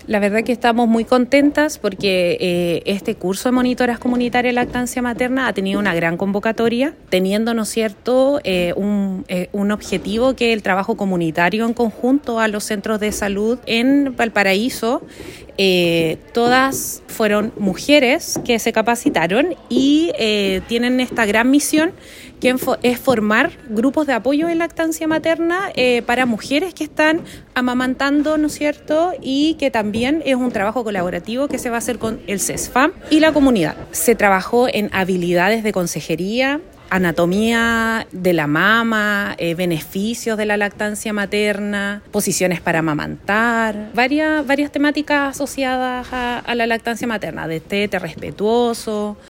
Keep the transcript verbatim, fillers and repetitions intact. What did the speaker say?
La verdad que estamos muy contentas porque eh, este curso de monitoras comunitarias de lactancia materna ha tenido una gran convocatoria, teniendo, ¿no es cierto?, eh, un, eh, un objetivo que es el trabajo comunitario en conjunto a los centros de salud en Valparaíso. Eh, todas fueron mujeres que se capacitaron y eh, tienen esta gran misión que es formar grupos de apoyo en lactancia materna eh, para mujeres que están amamantando, ¿no es cierto?, y que también es un trabajo colaborativo que se va a hacer con el CESFAM y la comunidad. Se trabajó en habilidades de consejería, anatomía de la mama, eh, beneficios de la lactancia materna, posiciones para amamantar, varias, varias temáticas asociadas a, a la lactancia materna, destete respetuoso,